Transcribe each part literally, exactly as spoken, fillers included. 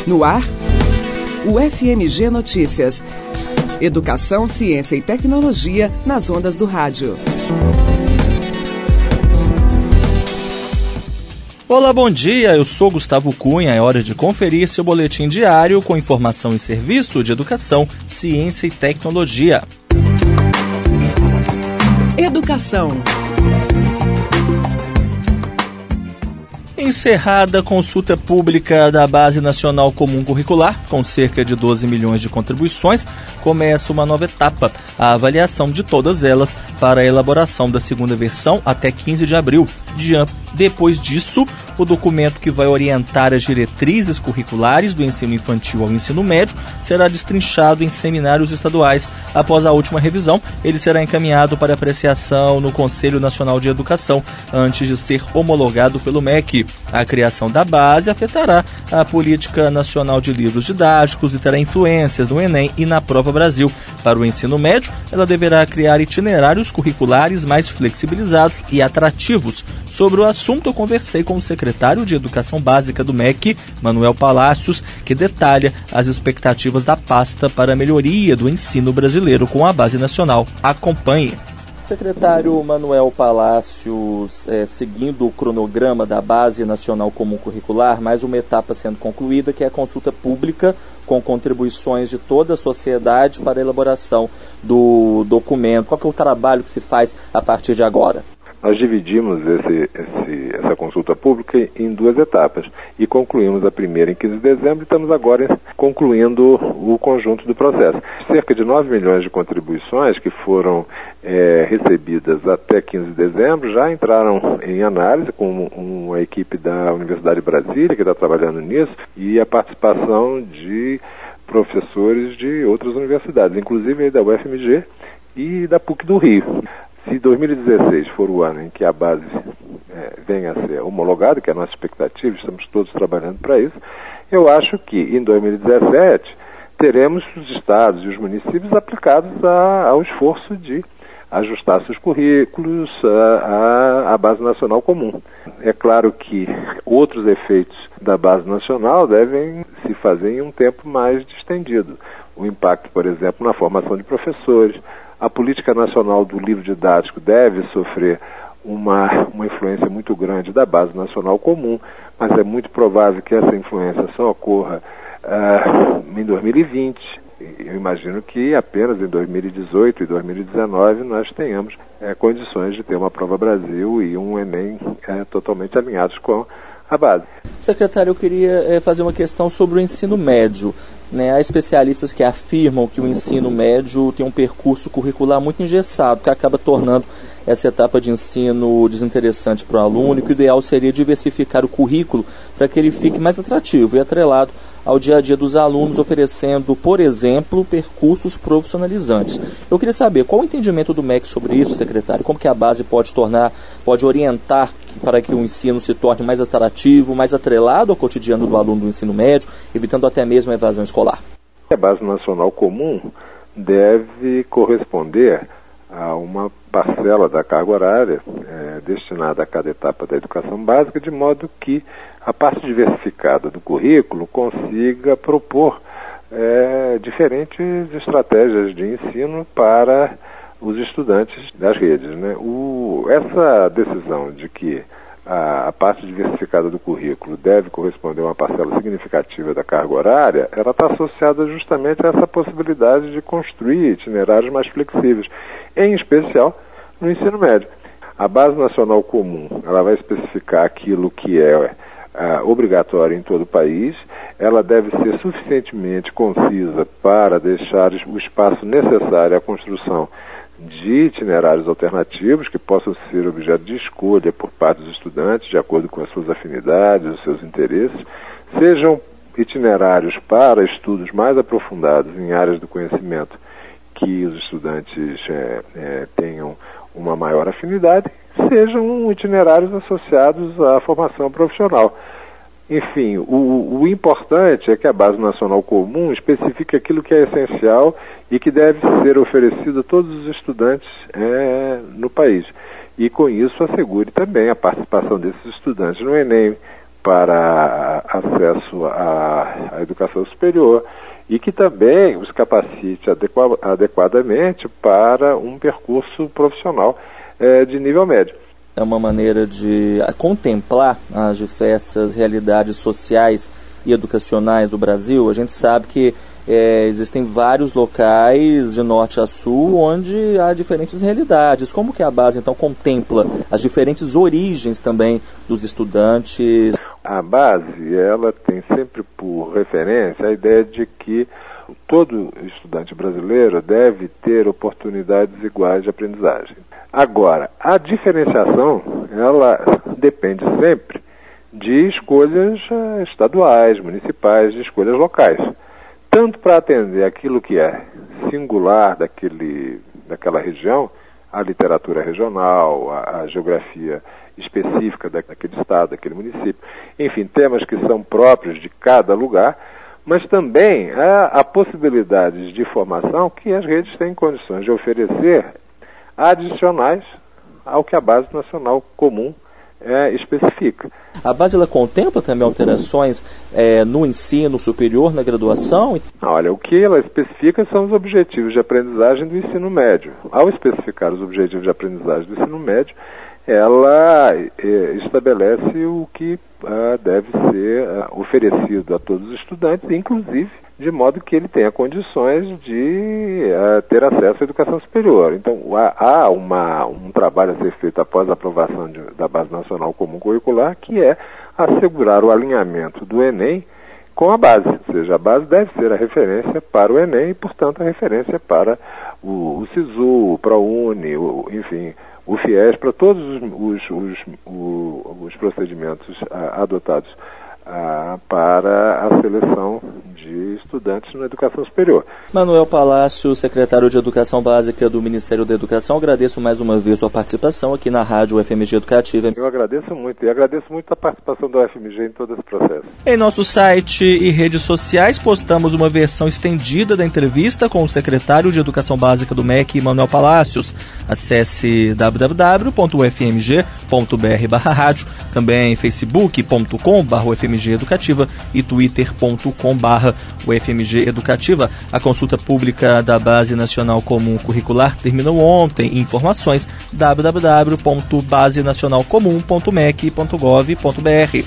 No ar, o F M G Notícias. Educação, ciência e tecnologia nas ondas do rádio. Olá, bom dia, eu sou Gustavo Cunha, é hora de conferir seu boletim diário com informação e serviço de educação, ciência e tecnologia. Educação. Encerrada a consulta pública da Base Nacional Comum Curricular, com cerca de doze milhões de contribuições, começa uma nova etapa, a avaliação de todas elas para a elaboração da segunda versão até quinze de abril. Depois disso, o documento que vai orientar as diretrizes curriculares do ensino infantil ao ensino médio será destrinchado em seminários estaduais. Após a última revisão, ele será encaminhado para apreciação no Conselho Nacional de Educação, antes de ser homologado pelo M E C. A criação da base afetará a Política Nacional de Livros Didáticos e terá influências no Enem e na Prova Brasil. Para o ensino médio, ela deverá criar itinerários curriculares mais flexibilizados e atrativos. Sobre o assunto, eu conversei com o secretário de Educação Básica do M E C, Manuel Palácios, que detalha as expectativas da pasta para a melhoria do ensino brasileiro com a Base Nacional. Acompanhe. Secretário Manuel Palácios, é, seguindo o cronograma da Base Nacional Comum Curricular, mais uma etapa sendo concluída, que é a consulta pública com contribuições de toda a sociedade para a elaboração do documento. Qual que é o trabalho que se faz a partir de agora? Nós dividimos esse, esse, essa consulta pública em duas etapas e concluímos a primeira em quinze de dezembro e estamos agora concluindo o conjunto do processo. Cerca de nove milhões de contribuições que foram é, recebidas até quinze de dezembro já entraram em análise com uma equipe da Universidade de Brasília que está trabalhando nisso e a participação de professores de outras universidades, inclusive da U F M G e da P U C do Rio. Se dois mil e dezesseis for o ano em que a base é, venha a ser homologada, que é a nossa expectativa, estamos todos trabalhando para isso, eu acho que em dois mil e dezessete teremos os estados e os municípios aplicados a, ao esforço de ajustar seus currículos à, à base nacional comum. É claro que outros efeitos da base nacional devem se fazer em um tempo mais distendido. O impacto, por exemplo, na formação de professores. A política nacional do livro didático deve sofrer uma, uma influência muito grande da base nacional comum, mas é muito provável que essa influência só ocorra uh, em dois mil e vinte. Eu imagino que apenas em dois mil e dezoito e dois mil e dezenove nós tenhamos é, condições de ter uma Prova Brasil e um Enem é, totalmente alinhados com a base. Secretário, eu queria é, fazer uma questão sobre o ensino médio. Né? Há especialistas que afirmam que o ensino médio tem um percurso curricular muito engessado, que acaba tornando essa etapa de ensino desinteressante para o aluno, e que o ideal seria diversificar o currículo para que ele fique mais atrativo e atrelado ao dia a dia dos alunos, oferecendo, por exemplo, percursos profissionalizantes. Eu queria saber qual o entendimento do M E C sobre isso, secretário, como que a base pode tornar, pode orientar para que o ensino se torne mais atrativo, mais atrelado ao cotidiano do aluno do ensino médio, evitando até mesmo a evasão escolar. A Base Nacional Comum deve corresponder a uma parcela da carga horária é, destinada a cada etapa da educação básica, de modo que a parte diversificada do currículo consiga propor é, diferentes estratégias de ensino para os estudantes das redes. Né? O, essa decisão de que a, a parte diversificada do currículo deve corresponder a uma parcela significativa da carga horária, ela está associada justamente a essa possibilidade de construir itinerários mais flexíveis, em especial no ensino médio. A Base Nacional Comum, ela vai especificar aquilo que é Uh, obrigatória em todo o país, ela deve ser suficientemente concisa para deixar o espaço necessário à construção de itinerários alternativos que possam ser objeto de escolha por parte dos estudantes, de acordo com as suas afinidades, os seus interesses, sejam itinerários para estudos mais aprofundados em áreas do conhecimento que os estudantes é, é, tenham uma maior afinidade, sejam itinerários associados à formação profissional. Enfim, o, o importante é que a Base Nacional Comum especifique aquilo que é essencial e que deve ser oferecido a todos os estudantes é, no país. E com isso assegure também a participação desses estudantes no Enem, para acesso à, à educação superior e que também os capacite adequa, adequadamente para um percurso profissional é, de nível médio. É uma maneira de contemplar as diversas realidades sociais e educacionais do Brasil. A gente sabe que é, existem vários locais de norte a sul onde há diferentes realidades. Como que a base, então, contempla as diferentes origens também dos estudantes? A base, ela tem sempre por referência a ideia de que todo estudante brasileiro deve ter oportunidades iguais de aprendizagem. Agora, a diferenciação, ela depende sempre de escolhas estaduais, municipais, de escolhas locais. Tanto para atender aquilo que é singular daquele, daquela região, a literatura regional, a, a geografia específica daquele estado, daquele município, enfim, temas que são próprios de cada lugar, mas também há, há possibilidades de formação que as redes têm condições de oferecer adicionais ao que a Base Nacional Comum é, especifica. A base ela contempla também alterações é, no ensino superior, na graduação? Olha, o que ela especifica são os objetivos de aprendizagem do ensino médio. Ao especificar os objetivos de aprendizagem do ensino médio, ela é, estabelece o que ah, deve ser ah, oferecido a todos os estudantes, inclusive de modo que ele tenha condições de uh, ter acesso à educação superior. Então, há, há uma, um trabalho a ser feito após a aprovação de, da Base Nacional Comum Curricular, que é assegurar o alinhamento do Enem com a base. Ou seja, a base deve ser a referência para o Enem e, portanto, a referência para o, o SISU, o ProUni, o, enfim, o FIES, para todos os, os, os, os, os procedimentos uh, adotados uh, para a seleção de estudantes na educação superior. Manuel Palácio, secretário de Educação Básica do Ministério da Educação, agradeço mais uma vez sua participação aqui na Rádio U F M G Educativa. Eu agradeço muito e agradeço muito a participação da U F M G em todo esse processo. Em nosso site e redes sociais postamos uma versão estendida da entrevista com o secretário de Educação Básica do M E C, Manuel Palácios. Acesse w w w ponto u f m g ponto b r barra rádio, também facebook ponto com barra u f m g educativa e twitter ponto com barra U F M G Educativa. A consulta pública da Base Nacional Comum Curricular terminou ontem. Informações w w w ponto base nacional comum ponto m e c ponto gov ponto b r.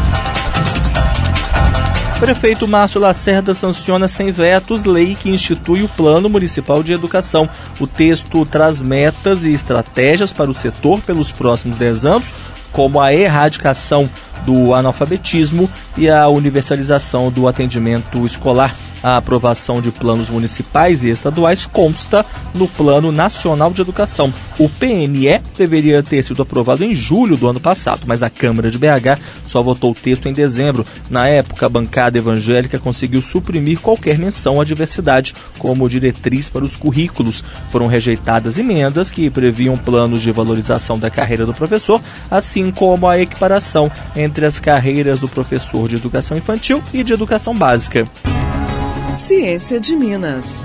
Prefeito Márcio Lacerda sanciona sem vetos lei que institui o Plano Municipal de Educação. O texto traz metas e estratégias para o setor pelos próximos dez anos, como a erradicação do analfabetismo e a universalização do atendimento escolar. A aprovação de planos municipais e estaduais consta no Plano Nacional de Educação. O P N E deveria ter sido aprovado em julho do ano passado, mas a Câmara de B H só votou o texto em dezembro. Na época, a bancada evangélica conseguiu suprimir qualquer menção à diversidade como diretriz para os currículos. Foram rejeitadas emendas que previam planos de valorização da carreira do professor, assim como a equiparação entre as carreiras do professor de educação infantil e de educação básica. Ciência de Minas.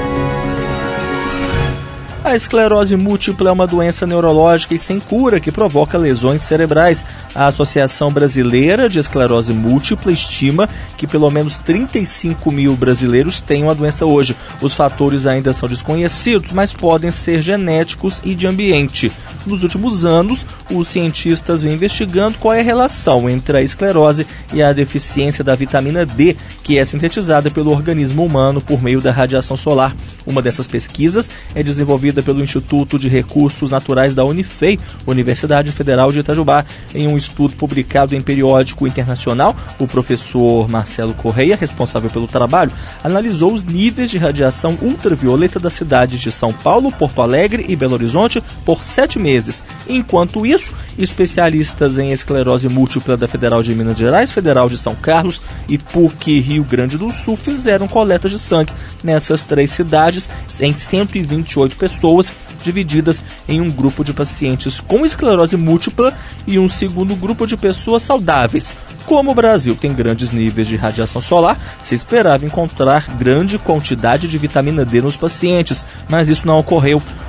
A esclerose múltipla é uma doença neurológica e sem cura que provoca lesões cerebrais. A Associação Brasileira de Esclerose Múltipla estima que pelo menos trinta e cinco mil brasileiros têm a doença hoje. Os fatores ainda são desconhecidos, mas podem ser genéticos e de ambiente. Nos últimos anos, os cientistas vêm investigando qual é a relação entre a esclerose e a deficiência da vitamina D, que é sintetizada pelo organismo humano por meio da radiação solar. Uma dessas pesquisas é desenvolvida pelo Instituto de Recursos Naturais da Unifei, Universidade Federal de Itajubá. Em um estudo publicado em periódico internacional, o professor Marcelo Correia, responsável pelo trabalho, analisou os níveis de radiação ultravioleta das cidades de São Paulo, Porto Alegre e Belo Horizonte por sete meses. Enquanto isso, especialistas em esclerose múltipla da Federal de Minas Gerais, Federal de São Carlos e P U C Rio Grande do Sul fizeram coletas de sangue nessas três cidades em cento e vinte e oito pessoas, divididas em um grupo de pacientes com esclerose múltipla e um segundo grupo de pessoas saudáveis. Como o Brasil tem grandes níveis de radiação solar, se esperava encontrar grande quantidade de vitamina D nos pacientes, mas isso não ocorreu.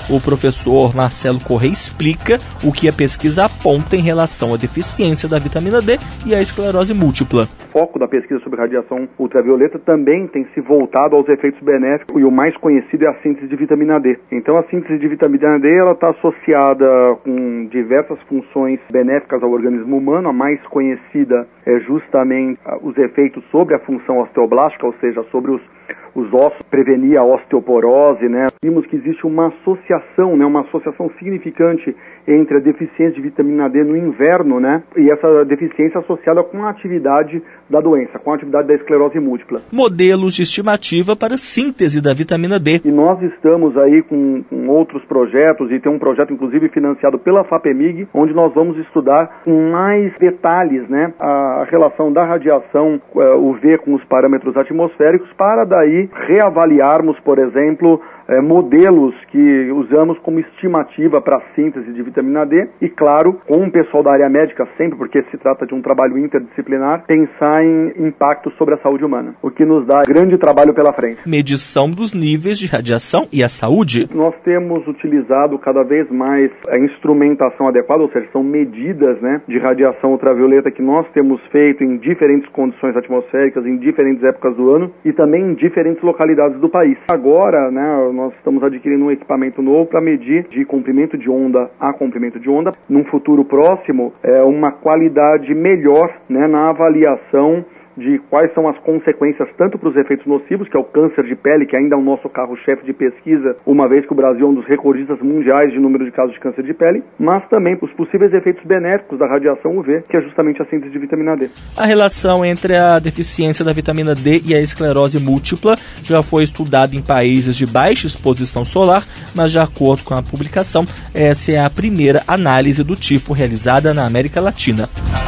o professor Marcelo Correia explica o que a pesquisa aponta em relação à deficiência da vitamina D e à esclerose múltipla. O foco da pesquisa sobre radiação ultravioleta também tem se voltado aos efeitos benéficos, e o mais conhecido é a síntese de vitamina D. Então a síntese de vitamina D ela está associada com diversas funções benéficas ao organismo humano. A mais conhecida é justamente os efeitos sobre a função osteoblástica, ou seja, sobre os os ossos, prevenir a osteoporose, né? Vimos que existe uma associação, né? Uma associação significante entre a deficiência de vitamina D no inverno, né? E essa deficiência associada com a atividade da doença, com a atividade da esclerose múltipla. Modelos de estimativa para síntese da vitamina D. E nós estamos aí com, com outros projetos, e tem um projeto inclusive financiado pela FAPEMIG, onde nós vamos estudar com mais detalhes, né? A relação da radiação U V com os parâmetros atmosféricos, para daí reavaliarmos, por exemplo, é, modelos que usamos como estimativa para a síntese de vitamina D e, claro, com o pessoal da área médica sempre, porque se trata de um trabalho interdisciplinar, pensar em impacto sobre a saúde humana, o que nos dá grande trabalho pela frente. Medição dos níveis de radiação e a saúde. Nós temos utilizado cada vez mais a instrumentação adequada, ou seja, são medidas, né, de radiação ultravioleta que nós temos feito em diferentes condições atmosféricas, em diferentes épocas do ano e também em diferentes localidades do país. Agora, né, nós estamos adquirindo um equipamento novo para medir de comprimento de onda a comprimento de onda. Num futuro próximo, é uma qualidade melhor, né, na avaliação de quais são as consequências tanto para os efeitos nocivos, que é o câncer de pele, que ainda é o nosso carro-chefe de pesquisa, uma vez que o Brasil é um dos recordistas mundiais de número de casos de câncer de pele, mas também os possíveis efeitos benéficos da radiação U V, que é justamente a síntese de vitamina D. A relação entre a deficiência da vitamina D e a esclerose múltipla já foi estudada em países de baixa exposição solar, mas de acordo com a publicação, essa é a primeira análise do tipo realizada na América Latina.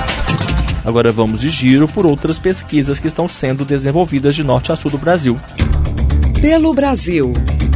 Agora vamos de giro por outras pesquisas que estão sendo desenvolvidas de norte a sul do Brasil. Pelo Brasil.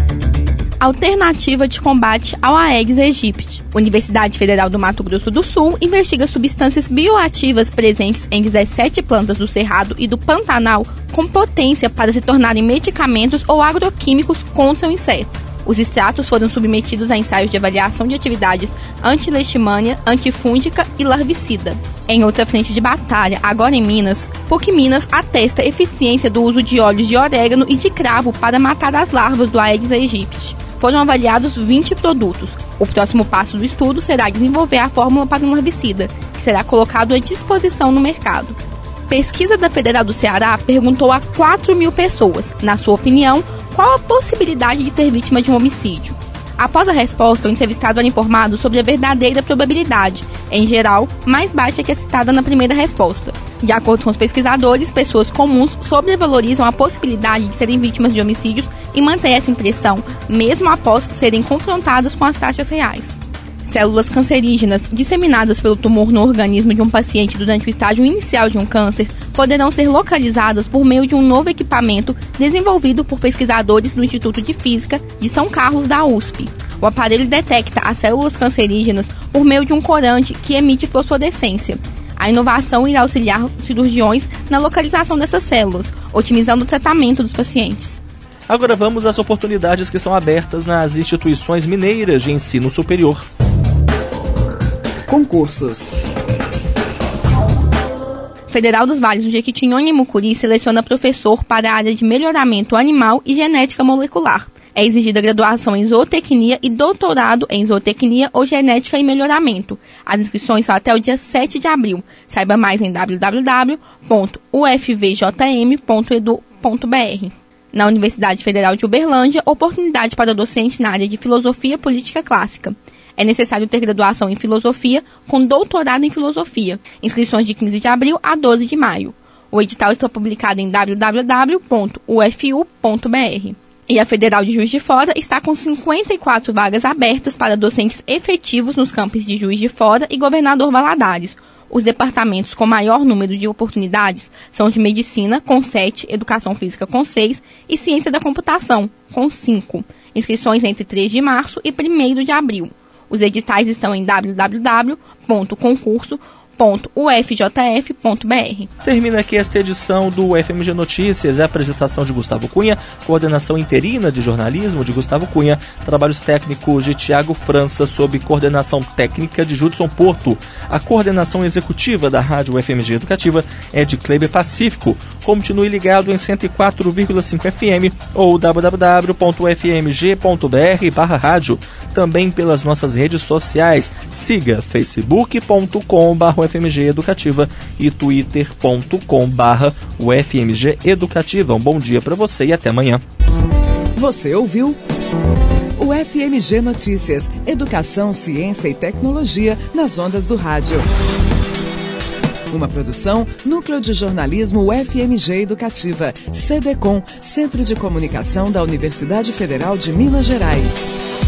Alternativa de combate ao Aedes aegypti. Universidade Federal do Mato Grosso do Sul investiga substâncias bioativas presentes em dezessete plantas do Cerrado e do Pantanal com potência para se tornarem medicamentos ou agroquímicos contra o inseto. Os extratos foram submetidos a ensaios de avaliação de atividades anti-leishmania, antifúngica e larvicida. Em outra frente de batalha, agora em Minas, PUC Minas atesta a eficiência do uso de óleos de orégano e de cravo para matar as larvas do Aedes aegypti. Foram avaliados vinte produtos. O próximo passo do estudo será desenvolver a fórmula para um larvicida, que será colocado à disposição no mercado. Pesquisa da Federal do Ceará perguntou a quatro mil pessoas, na sua opinião, qual a possibilidade de ser vítima de um homicídio. Após a resposta, o entrevistado era informado sobre a verdadeira probabilidade, em geral, mais baixa que a citada na primeira resposta. De acordo com os pesquisadores, pessoas comuns sobrevalorizam a possibilidade de serem vítimas de homicídios e mantêm essa impressão, mesmo após serem confrontadas com as taxas reais. Células cancerígenas disseminadas pelo tumor no organismo de um paciente durante o estágio inicial de um câncer poderão ser localizadas por meio de um novo equipamento desenvolvido por pesquisadores do Instituto de Física de São Carlos da U S P. O aparelho detecta as células cancerígenas por meio de um corante que emite fosforescência. A inovação irá auxiliar os cirurgiões na localização dessas células, otimizando o tratamento dos pacientes. Agora vamos às oportunidades que estão abertas nas instituições mineiras de ensino superior. Concursos. Federal dos Vales do Jequitinhonha e Mucuri seleciona professor para a área de melhoramento animal e genética molecular. É exigida graduação em zootecnia e doutorado em zootecnia ou genética e melhoramento. As inscrições são até o dia sete de abril. Saiba mais em w w w ponto u f v j m ponto e d u ponto b r. Na Universidade Federal de Uberlândia, oportunidade para docente na área de filosofia política clássica. É necessário ter graduação em filosofia com doutorado em filosofia. Inscrições de quinze de abril a doze de maio. O edital está publicado em w w w ponto u f u ponto b r. E a Federal de Juiz de Fora está com cinquenta e quatro vagas abertas para docentes efetivos nos campos de Juiz de Fora e Governador Valadares. Os departamentos com maior número de oportunidades são de Medicina, com sete, Educação Física, com seis, e Ciência da Computação, com cinco. Inscrições entre três de março e primeiro de abril. Os editais estão em w w w ponto concurso ponto u f j f ponto b r. Termina aqui esta edição do U F M G Notícias. A apresentação de Gustavo Cunha, coordenação interina de jornalismo de Gustavo Cunha, trabalhos técnicos de Tiago França, sob coordenação técnica de Judson Porto. A coordenação executiva da Rádio U F M G Educativa é de Kleber Pacífico. Continue ligado em cento e quatro vírgula cinco F M ou w w w ponto u f m g ponto b r barra rádio. Também pelas nossas redes sociais. Siga facebook ponto com barra u f m g educativa e twitter ponto com barra u f m g educativa. Um bom dia para você e até amanhã. Você ouviu o F M G Notícias, educação, ciência e tecnologia nas ondas do rádio. Uma produção, Núcleo de Jornalismo U F M G Educativa, C D C O M, Centro de Comunicação da Universidade Federal de Minas Gerais.